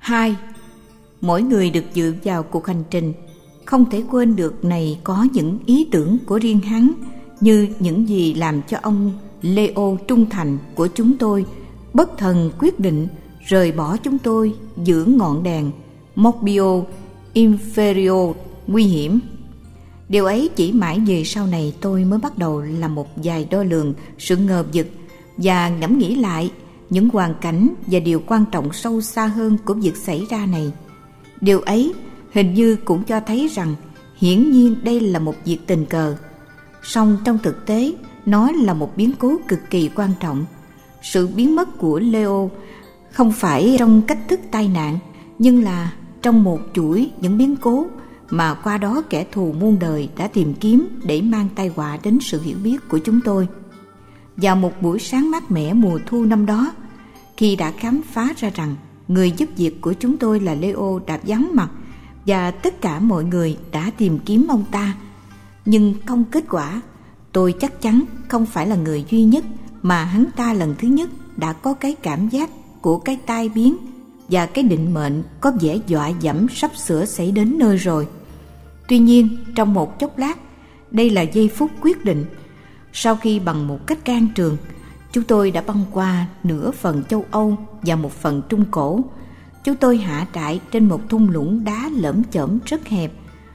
2. Mỗi người được dự vào cuộc hành trình không thể quên được này có những ý tưởng của riêng hắn, như những gì làm cho ông Leo trung thành của chúng tôi bất thần quyết định rời bỏ chúng tôi giữa ngọn đèn Morpio Inferior nguy hiểm. Điều ấy chỉ mãi về sau này tôi mới bắt đầu làm một vài đo lường sự ngờ vực và ngẫm nghĩ lại những hoàn cảnh và điều quan trọng sâu xa hơn của việc xảy ra này. Điều ấy hình như cũng cho thấy rằng hiển nhiên đây là một việc tình cờ, song trong thực tế nó là một biến cố cực kỳ quan trọng. Sự biến mất của Leo không phải trong cách thức tai nạn, nhưng là trong một chuỗi những biến cố mà qua đó kẻ thù muôn đời đã tìm kiếm để mang tai họa đến sự hiểu biết của chúng tôi. Vào một buổi sáng mát mẻ mùa thu năm đó, khi đã khám phá ra rằng người giúp việc của chúng tôi là Leo đã vắng mặt và tất cả mọi người đã tìm kiếm ông ta, nhưng không kết quả, tôi chắc chắn không phải là người duy nhất mà hắn ta lần thứ nhất đã có cái cảm giác của cái tai biến và cái định mệnh có vẻ dọa dẫm sắp sửa xảy đến nơi rồi. Tuy nhiên, trong một chốc lát, đây là giây phút quyết định. Sau khi bằng một cách can trường, chúng tôi đã băng qua nửa phần châu Âu và một phần Trung Cổ. Chúng tôi hạ trại trên một thung lũng đá lởm chởm rất hẹp,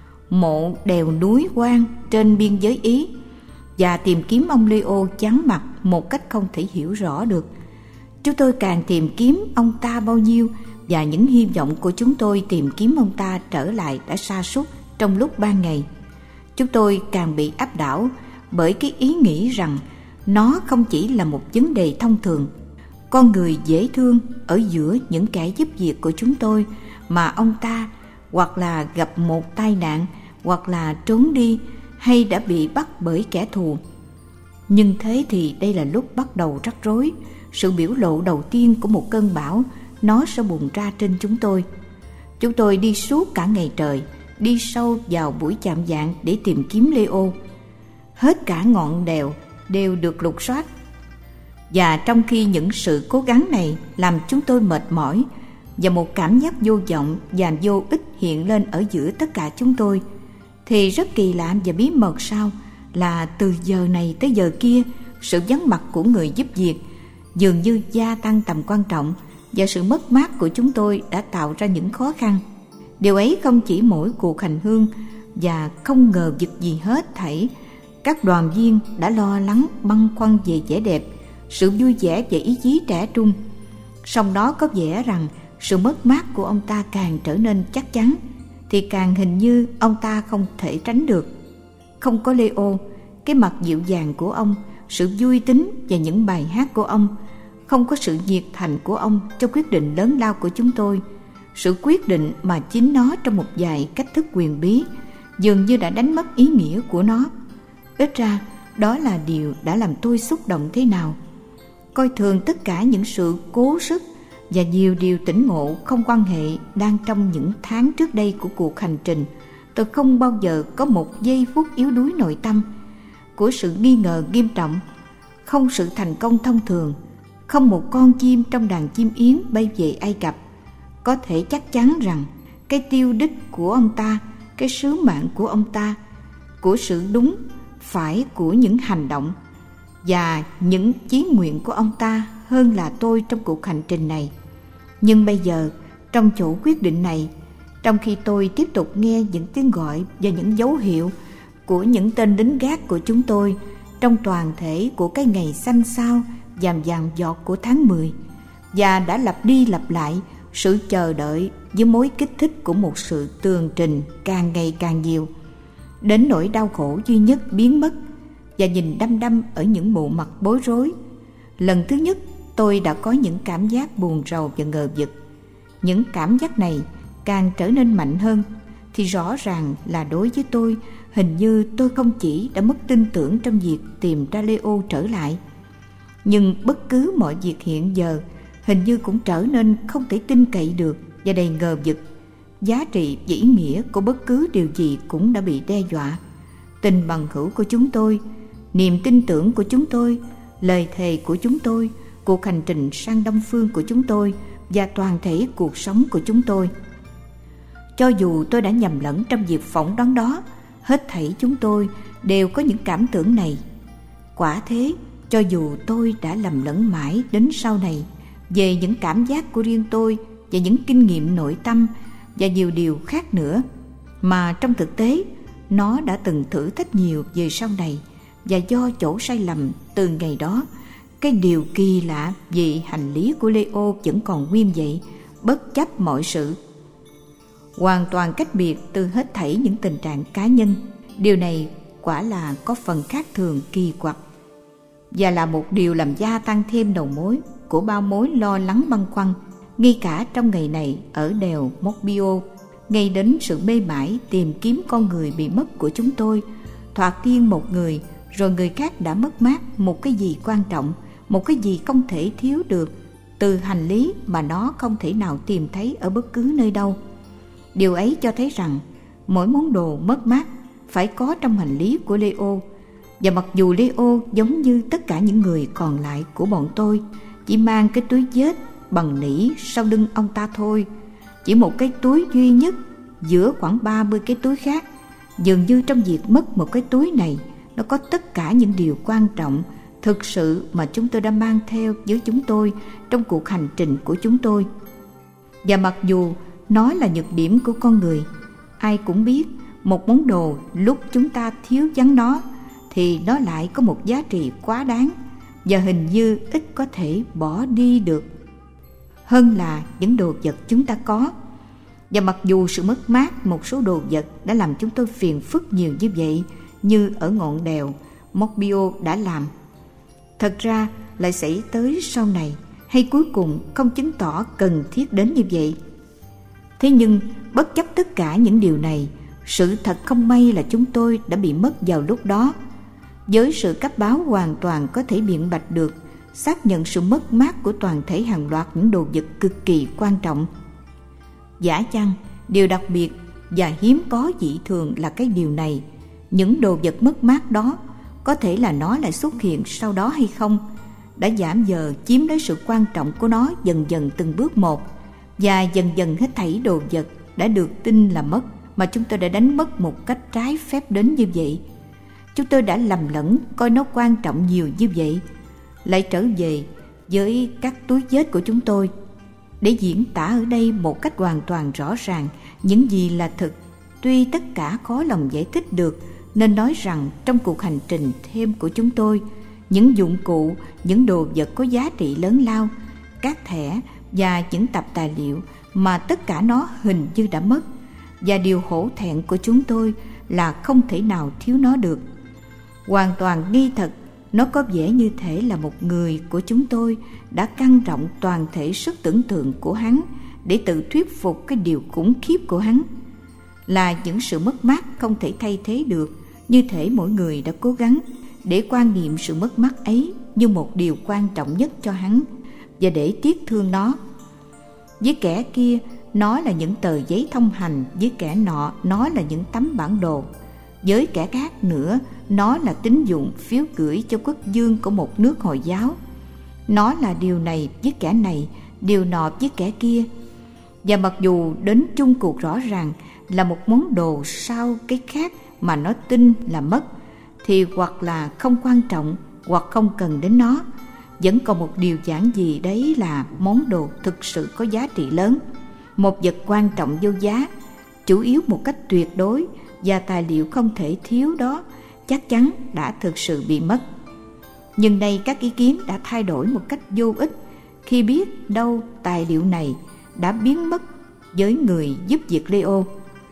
mộ đèo núi hoang trên biên giới Ý, và tìm kiếm ông Leo vắng mặt một cách không thể hiểu rõ được. Chúng tôi càng tìm kiếm ông ta bao nhiêu, và những hy vọng của chúng tôi tìm kiếm ông ta trở lại đã sa sút trong lúc ban ngày. Chúng tôi càng bị áp đảo bởi cái ý nghĩ rằng nó không chỉ là một vấn đề thông thường, con người dễ thương ở giữa những kẻ giúp việc của chúng tôi mà ông ta hoặc là gặp một tai nạn, hoặc là trốn đi, hay đã bị bắt bởi kẻ thù. Nhưng thế thì đây là lúc bắt đầu rắc rối. Sự biểu lộ đầu tiên của một cơn bão, nó sẽ bùng ra trên chúng tôi. Chúng tôi đi suốt cả ngày trời, đi sâu vào buổi chạm vạng để tìm kiếm Leo. Hết cả ngọn đèo đều được lục soát. Và trong khi những sự cố gắng này làm chúng tôi mệt mỏi, và một cảm giác vô vọng và vô ích hiện lên ở giữa tất cả chúng tôi, thì rất kỳ lạ và bí mật sao là từ giờ này tới giờ kia, sự vắng mặt của người giúp việc dường như gia tăng tầm quan trọng, và sự mất mát của chúng tôi đã tạo ra những khó khăn. Điều ấy không chỉ mỗi cuộc hành hương, và không ngờ vực gì hết thảy. Các đoàn viên đã lo lắng băn khoăn về vẻ đẹp, sự vui vẻ và ý chí trẻ trung. Song đó có vẻ rằng sự mất mát của ông ta càng trở nên chắc chắn, thì càng hình như ông ta không thể tránh được. Không có Leo, cái mặt dịu dàng của ông, sự vui tính và những bài hát của ông, không có sự nhiệt thành của ông cho quyết định lớn lao của chúng tôi, sự quyết định mà chính nó trong một vài cách thức quyền bí dường như đã đánh mất ý nghĩa của nó. Ít ra đó là điều đã làm tôi xúc động thế nào. Coi thường tất cả những sự cố sức và nhiều điều tỉnh ngộ không quan hệ đang trong những tháng trước đây của cuộc hành trình, tôi không bao giờ có một giây phút yếu đuối nội tâm của sự nghi ngờ nghiêm trọng, không sự thành công thông thường, không một con chim trong đàn chim yến bay về Ai Cập có thể chắc chắn rằng cái tiêu đích của ông ta, cái sứ mạng của ông ta, của sự đúng phải của những hành động và những chí nguyện của ông ta hơn là tôi trong cuộc hành trình này. Nhưng bây giờ, trong chỗ quyết định này, trong khi tôi tiếp tục nghe những tiếng gọi và những dấu hiệu của những tên lính gác của chúng tôi trong toàn thể của cái ngày xanh xao vàng vàng giọt của tháng 10, và đã lặp đi lặp lại sự chờ đợi với mối kích thích của một sự tường trình càng ngày càng nhiều, đến nỗi đau khổ duy nhất biến mất, và nhìn đăm đăm ở những bộ mặt bối rối. Lần thứ nhất tôi đã có những cảm giác buồn rầu và ngờ vực. Những cảm giác này càng trở nên mạnh hơn, thì rõ ràng là đối với tôi, hình như tôi không chỉ đã mất tin tưởng trong việc tìm ra Leo trở lại, nhưng bất cứ mọi việc hiện giờ hình như cũng trở nên không thể tin cậy được và đầy ngờ vực. Giá trị và ý nghĩa của bất cứ điều gì cũng đã bị đe dọa. Tình bằng hữu của chúng tôi, niềm tin tưởng của chúng tôi, lời thề của chúng tôi, cuộc hành trình sang Đông Phương của chúng tôi và toàn thể cuộc sống của chúng tôi. Cho dù tôi đã nhầm lẫn trong việc phỏng đoán đó, hết thảy chúng tôi đều có những cảm tưởng này. Quả thế, cho dù tôi đã lầm lẫn mãi đến sau này về những cảm giác của riêng tôi và những kinh nghiệm nội tâm và nhiều điều khác nữa, mà trong thực tế nó đã từng thử thách nhiều về sau này, và do chỗ sai lầm từ ngày đó, cái điều kỳ lạ về hành lý của Leo vẫn còn nguyên vậy, bất chấp mọi sự. Hoàn toàn cách biệt từ hết thảy những tình trạng cá nhân. Điều này quả là có phần khác thường kỳ quặc, và là một điều làm gia tăng thêm đầu mối của bao mối lo lắng băn khoăn, ngay cả trong ngày này ở đèo Morbihan, ngay đến sự mê mải tìm kiếm con người bị mất của chúng tôi. Thoạt tiên một người, rồi người khác đã mất mát một cái gì quan trọng, một cái gì không thể thiếu được từ hành lý mà nó không thể nào tìm thấy ở bất cứ nơi đâu. Điều ấy cho thấy rằng mỗi món đồ mất mát phải có trong hành lý của Leo. Và mặc dù Leo giống như tất cả những người còn lại của bọn tôi chỉ mang cái túi vết bằng nỉ sau lưng ông ta thôi, chỉ một cái túi duy nhất giữa khoảng 30 cái túi khác, dường như trong việc mất một cái túi này, nó có tất cả những điều quan trọng thực sự mà chúng tôi đã mang theo với chúng tôi trong cuộc hành trình của chúng tôi. Và mặc dù nó là nhược điểm của con người, ai cũng biết một món đồ lúc chúng ta thiếu vắng nó thì nó lại có một giá trị quá đáng và hình như ít có thể bỏ đi được hơn là những đồ vật chúng ta có. Và mặc dù sự mất mát một số đồ vật đã làm chúng tôi phiền phức nhiều như vậy, như ở ngọn đèo Morbihan đã làm, thật ra lại xảy tới sau này, hay cuối cùng không chứng tỏ cần thiết đến như vậy. Thế nhưng bất chấp tất cả những điều này, sự thật không may là chúng tôi đã bị mất vào lúc đó. Với sự cấp báo hoàn toàn có thể biện bạch được, xác nhận sự mất mát của toàn thể hàng loạt những đồ vật cực kỳ quan trọng. Giả chăng điều đặc biệt và hiếm có dị thường là cái điều này, những đồ vật mất mát đó, có thể là nó lại xuất hiện sau đó hay không, đã giảm giờ chiếm lấy sự quan trọng của nó dần dần từng bước một, và dần dần hết thảy đồ vật đã được tin là mất mà chúng tôi đã đánh mất một cách trái phép đến như vậy. Chúng tôi đã lầm lẫn coi nó quan trọng nhiều như vậy. Lại trở về với các túi vết của chúng tôi, để diễn tả ở đây một cách hoàn toàn rõ ràng những gì là thực. Tuy tất cả khó lòng giải thích được, nên nói rằng trong cuộc hành trình thêm của chúng tôi, những dụng cụ, những đồ vật có giá trị lớn lao, các thẻ và những tập tài liệu mà tất cả nó hình như đã mất, và điều hổ thẹn của chúng tôi là không thể nào thiếu nó được. Hoàn toàn nghi thật, nó có vẻ như thể là một người của chúng tôi đã căng rộng toàn thể sức tưởng tượng của hắn để tự thuyết phục cái điều khủng khiếp của hắn, là những sự mất mát không thể thay thế được, như thể mỗi người đã cố gắng để quan niệm sự mất mát ấy như một điều quan trọng nhất cho hắn, và để tiếc thương nó. Với kẻ kia, nó là những tờ giấy thông hành; với kẻ nọ, nó là những tấm bản đồ; với kẻ khác nữa, nó là tín dụng phiếu gửi cho quốc vương của một nước Hồi giáo. Nó là điều này với kẻ này, điều nọ với kẻ kia. Và mặc dù đến chung cuộc rõ ràng là một món đồ sau cái khác mà nó tin là mất, thì hoặc là không quan trọng hoặc không cần đến nó, vẫn còn một điều giản gì đấy là món đồ thực sự có giá trị lớn, một vật quan trọng vô giá, chủ yếu một cách tuyệt đối, và tài liệu không thể thiếu đó chắc chắn đã thực sự bị mất. Nhưng nay các ý kiến đã thay đổi một cách vô ích khi biết đâu tài liệu này đã biến mất với người giúp việc Leo,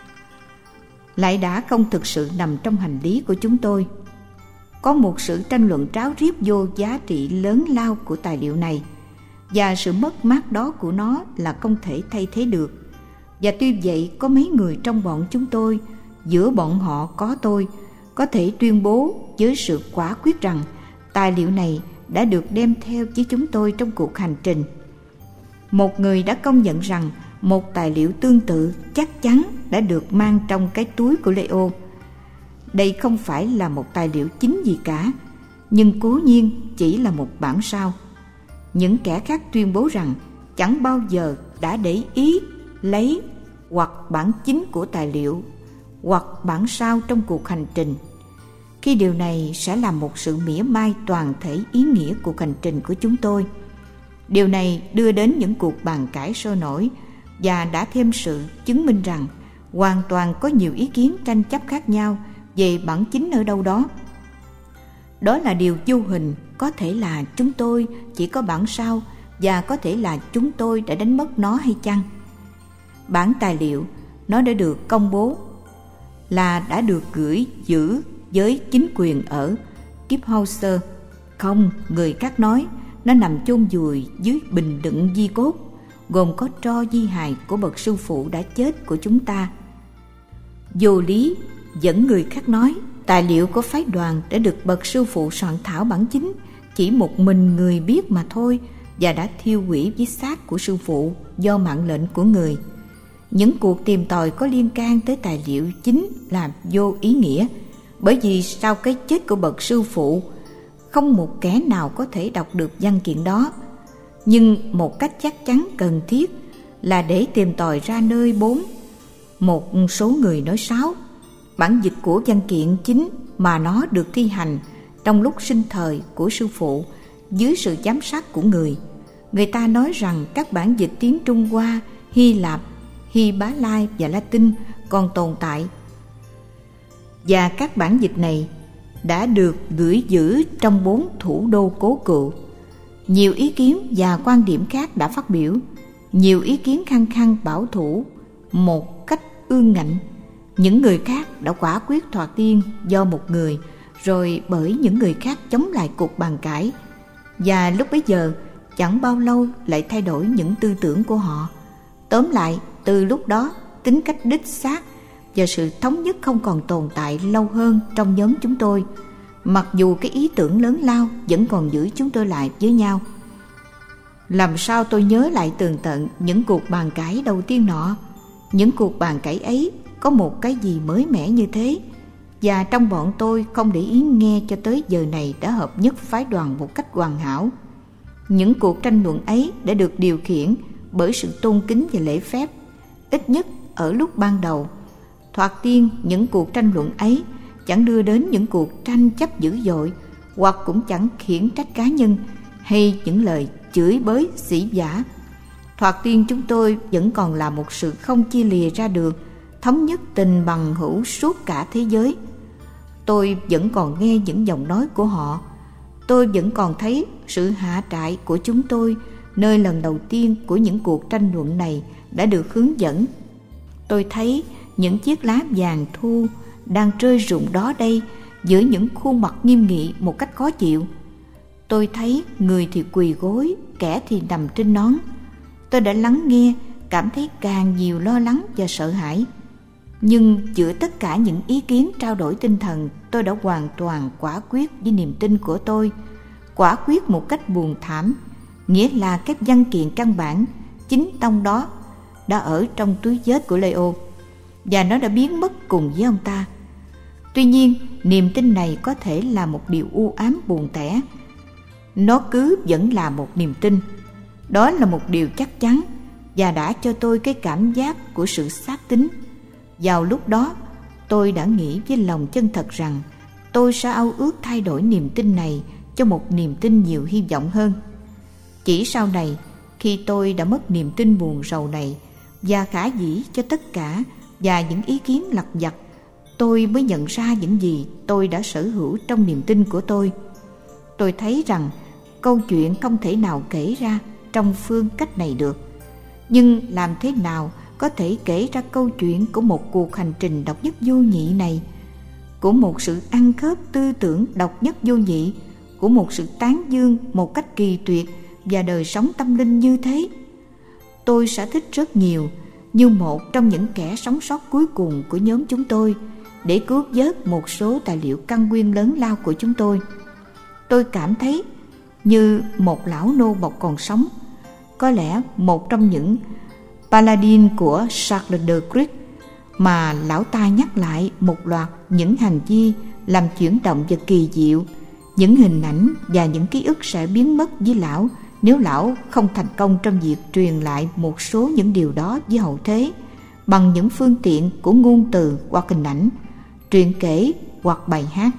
lại đã không thực sự nằm trong hành lý của chúng tôi. Có một sự tranh luận ráo riết vô giá trị lớn lao của tài liệu này, và sự mất mát đó của nó là không thể thay thế được. Và tuy vậy, có mấy người trong bọn chúng tôi, giữa bọn họ có tôi, có thể tuyên bố với sự quả quyết rằng tài liệu này đã được đem theo với chúng tôi trong cuộc hành trình. Một người đã công nhận rằng một tài liệu tương tự chắc chắn đã được mang trong cái túi của Leo. Đây không phải là một tài liệu chính gì cả, nhưng cố nhiên chỉ là một bản sao. Những kẻ khác tuyên bố rằng chẳng bao giờ đã để ý lấy hoặc bản chính của tài liệu hoặc bản sao trong cuộc hành trình, khi điều này sẽ làm một sự mỉa mai toàn thể ý nghĩa cuộc hành trình của chúng tôi. Điều này đưa đến những cuộc bàn cãi sôi nổi và đã thêm sự chứng minh rằng hoàn toàn có nhiều ý kiến tranh chấp khác nhau về bản chính ở đâu đó. Đó là điều vô hình, có thể là chúng tôi chỉ có bản sao và có thể là chúng tôi đã đánh mất nó hay chăng? Bản tài liệu nó đã được công bố là đã được gửi giữ với chính quyền ở Kyffhauser. Không, người khác nói, nó nằm chôn vùi dưới bình đựng di cốt, gồm có tro di hài của bậc sư phụ đã chết của chúng ta. Vô lý, vẫn người khác nói, tài liệu của phái đoàn đã được bậc sư phụ soạn thảo bản chính, chỉ một mình người biết mà thôi, và đã thiêu hủy với xác của sư phụ do mạng lệnh của người. Những cuộc tìm tòi có liên can tới tài liệu chính là vô ý nghĩa, bởi vì sau cái chết của bậc sư phụ, không một kẻ nào có thể đọc được văn kiện đó. Nhưng một cách chắc chắn cần thiết là để tìm tòi ra nơi 4. Một số người nói 6. Bản dịch của văn kiện chính mà nó được thi hành trong lúc sinh thời của sư phụ dưới sự giám sát của người. Người ta nói rằng các bản dịch tiếng Trung Hoa, Hy Lạp, Hy Bá Lai và Latin còn tồn tại, và các bản dịch này đã được gửi giữ trong 4 thủ đô cố cựu. Nhiều ý kiến và quan điểm khác đã phát biểu, nhiều ý kiến khăng khăng bảo thủ một cách ương ngạnh. Những người khác đã quả quyết thoạt tiên do một người, rồi bởi những người khác chống lại cuộc bàn cãi, và lúc bấy giờ chẳng bao lâu lại thay đổi những tư tưởng của họ. Tóm lại, từ lúc đó, tính cách đích xác và sự thống nhất không còn tồn tại lâu hơn trong nhóm chúng tôi, mặc dù cái ý tưởng lớn lao vẫn còn giữ chúng tôi lại với nhau. Làm sao tôi nhớ lại tường tận những cuộc bàn cãi đầu tiên nọ. Những cuộc bàn cãi ấy có một cái gì mới mẻ như thế, và trong bọn tôi không để ý nghe cho tới giờ này đã hợp nhất phái đoàn một cách hoàn hảo. Những cuộc tranh luận ấy đã được điều khiển bởi sự tôn kính và lễ phép, ít nhất ở lúc ban đầu. Thoạt tiên, những cuộc tranh luận ấy chẳng đưa đến những cuộc tranh chấp dữ dội, hoặc cũng chẳng khiển trách cá nhân hay những lời chửi bới sỉ vả. Thoạt tiên chúng tôi vẫn còn là một sự không chia lìa ra được, thống nhất tình bằng hữu suốt cả thế giới. Tôi vẫn còn nghe những giọng nói của họ. Tôi vẫn còn thấy sự hạ trại của chúng tôi, nơi lần đầu tiên của những cuộc tranh luận này đã được hướng dẫn. Tôi thấy những chiếc lá vàng thu đang rơi rụng đó đây, giữa những khuôn mặt nghiêm nghị một cách khó chịu. Tôi thấy người thì quỳ gối, kẻ thì nằm trên nón. Tôi đã lắng nghe, cảm thấy càng nhiều lo lắng và sợ hãi. Nhưng giữa tất cả những ý kiến trao đổi tinh thần, tôi đã hoàn toàn quả quyết với niềm tin của tôi. Quả quyết một cách buồn thảm, nghĩa là các văn kiện căn bản chính tông đó đã ở trong túi vết của Leo, và nó đã biến mất cùng với ông ta. Tuy nhiên, niềm tin này có thể là một điều u ám buồn tẻ. Nó cứ vẫn là một niềm tin. Đó là một điều chắc chắn và đã cho tôi cái cảm giác của sự xác tín. Vào lúc đó, tôi đã nghĩ với lòng chân thật rằng tôi sẽ ao ước thay đổi niềm tin này cho một niềm tin nhiều hy vọng hơn. Chỉ sau này, khi tôi đã mất niềm tin buồn rầu này và khả dĩ cho tất cả và những ý kiến lặt vặt, tôi mới nhận ra những gì tôi đã sở hữu trong niềm tin của tôi. Tôi thấy rằng câu chuyện không thể nào kể ra trong phương cách này được. Nhưng làm thế nào có thể kể ra câu chuyện của một cuộc hành trình độc nhất vô nhị này, của một sự ăn khớp tư tưởng độc nhất vô nhị, của một sự tán dương một cách kỳ tuyệt và đời sống tâm linh như thế? Tôi sẽ thích rất nhiều, như một trong những kẻ sống sót cuối cùng của nhóm chúng tôi, để cứu vớt một số tài liệu căn nguyên lớn lao của chúng tôi. Tôi cảm thấy như một lão nô bộc còn sống, có lẽ một trong những paladin của Charles de Cric, mà lão ta nhắc lại một loạt những hành vi làm chuyển động và kỳ diệu. Những hình ảnh và những ký ức sẽ biến mất với lão nếu lão không thành công trong việc truyền lại một số những điều đó với hậu thế bằng những phương tiện của ngôn từ hoặc hình ảnh, truyện kể hoặc bài hát.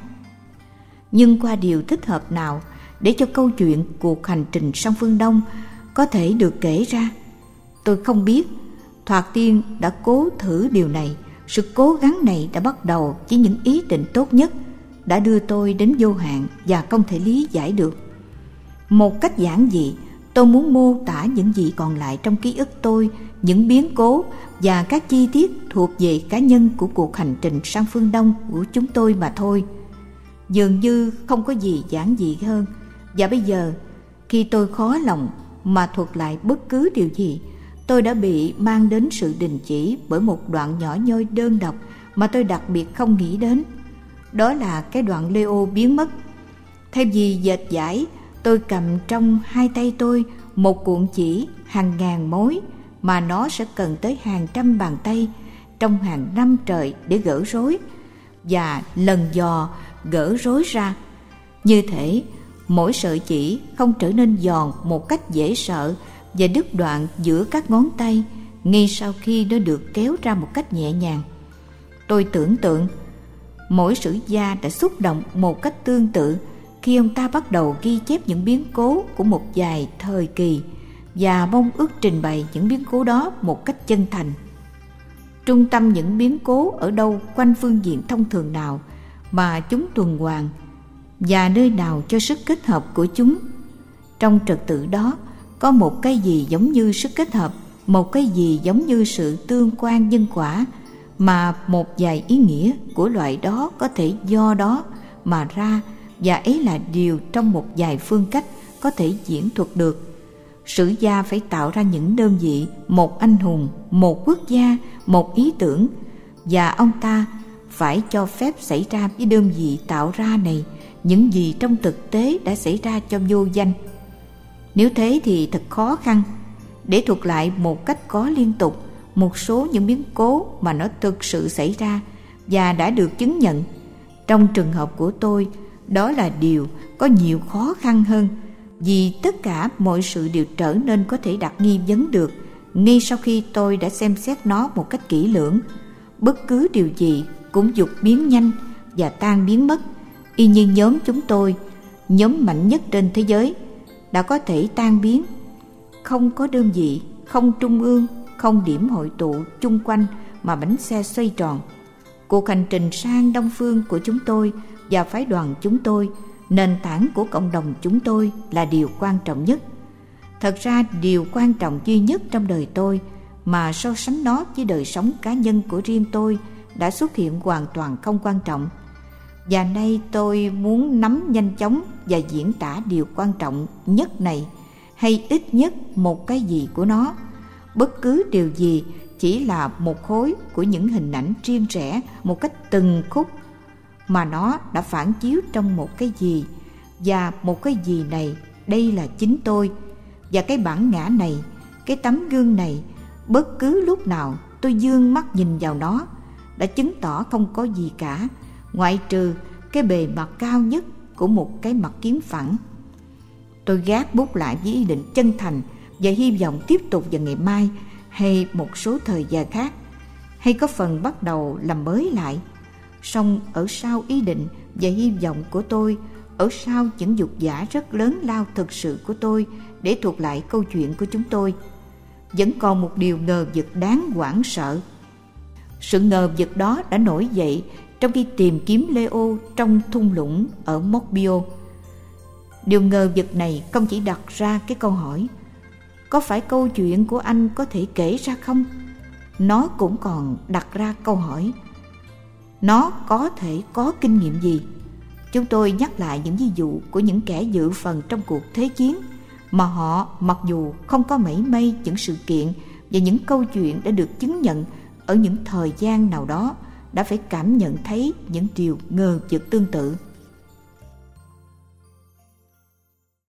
Nhưng qua điều thích hợp nào để cho câu chuyện cuộc hành trình sang phương Đông có thể được kể ra, tôi không biết. Thoạt tiên đã cố thử điều này. Sự cố gắng này đã bắt đầu với những ý định tốt nhất, đã đưa tôi đến vô hạn và không thể lý giải được. Một cách giản dị, tôi muốn mô tả những gì còn lại trong ký ức tôi, những biến cố và các chi tiết thuộc về cá nhân của cuộc hành trình sang phương Đông của chúng tôi mà thôi. Dường như không có gì giản dị hơn. Và bây giờ, khi tôi khó lòng mà thuật lại bất cứ điều gì, tôi đã bị mang đến sự đình chỉ bởi một đoạn nhỏ nhoi đơn độc mà tôi đặc biệt không nghĩ đến. Đó là cái đoạn Leo biến mất. Thay vì dệt dải, tôi cầm trong hai tay tôi một cuộn chỉ hàng ngàn mối mà nó sẽ cần tới hàng trăm bàn tay trong hàng năm trời để gỡ rối và lần dò gỡ rối ra. Như thể mỗi sợi chỉ không trở nên giòn một cách dễ sợ và đứt đoạn giữa các ngón tay ngay sau khi nó được kéo ra một cách nhẹ nhàng. Tôi tưởng tượng mỗi sử gia đã xúc động một cách tương tự khi ông ta bắt đầu ghi chép những biến cố của một vài thời kỳ và mong ước trình bày những biến cố đó một cách chân thành. Trung tâm những biến cố ở đâu quanh phương diện thông thường nào mà chúng tuần hoàn và nơi nào cho sức kết hợp của chúng. Trong trật tự đó có một cái gì giống như sức kết hợp, một cái gì giống như sự tương quan nhân quả mà một vài ý nghĩa của loại đó có thể do đó mà ra, và ấy là điều trong một vài phương cách có thể diễn thuật được. Sử gia phải tạo ra những đơn vị, một anh hùng, một quốc gia, một ý tưởng, và ông ta phải cho phép xảy ra với đơn vị tạo ra này những gì trong thực tế đã xảy ra cho vô danh. Nếu thế thì thật khó khăn để thuật lại một cách có liên tục một số những biến cố mà nó thực sự xảy ra và đã được chứng nhận. Trong trường hợp của tôi, đó là điều có nhiều khó khăn hơn, vì tất cả mọi sự đều trở nên có thể đặt nghi vấn được ngay sau khi tôi đã xem xét nó một cách kỹ lưỡng. Bất cứ điều gì cũng dục biến nhanh và tan biến mất, y như nhóm chúng tôi, nhóm mạnh nhất trên thế giới, đã có thể tan biến. Không có đơn vị, không trung ương, không điểm hội tụ chung quanh mà bánh xe xoay tròn. Cuộc hành trình sang Đông Phương của chúng tôi và phái đoàn chúng tôi, nền tảng của cộng đồng chúng tôi là điều quan trọng nhất. Thật ra điều quan trọng duy nhất trong đời tôi mà so sánh nó với đời sống cá nhân của riêng tôi đã xuất hiện hoàn toàn không quan trọng. Và nay tôi muốn nắm nhanh chóng và diễn tả điều quan trọng nhất này, hay ít nhất một cái gì của nó. Bất cứ điều gì chỉ là một khối của những hình ảnh riêng rẽ một cách từng khúc mà nó đã phản chiếu trong một cái gì, và một cái gì này đây là chính tôi. Và cái bản ngã này, cái tấm gương này, bất cứ lúc nào tôi dương mắt nhìn vào nó, đã chứng tỏ không có gì cả, ngoại trừ cái bề mặt cao nhất của một cái mặt kiến phẳng. Tôi gác bút lại với ý định chân thành và hy vọng tiếp tục vào ngày mai hay một số thời giờ khác, hay có phần bắt đầu làm mới lại. Song ở sau ý định và hy vọng của tôi, ở sau những dục vã rất lớn lao thực sự của tôi để thuật lại câu chuyện của chúng tôi, vẫn còn một điều ngờ vực đáng hoảng sợ. Sự ngờ vực đó đã nổi dậy trong khi tìm kiếm Leo trong thung lũng ở Mokbio. Điều ngờ vực này không chỉ đặt ra cái câu hỏi có phải câu chuyện của anh có thể kể ra không? Nó cũng còn đặt ra câu hỏi nó có thể có kinh nghiệm gì? Chúng tôi nhắc lại những ví dụ của những kẻ dự phần trong cuộc thế chiến mà họ, mặc dù không có mảy may những sự kiện và những câu chuyện đã được chứng nhận ở những thời gian nào đó, đã phải cảm nhận thấy những điều ngờ vực tương tự.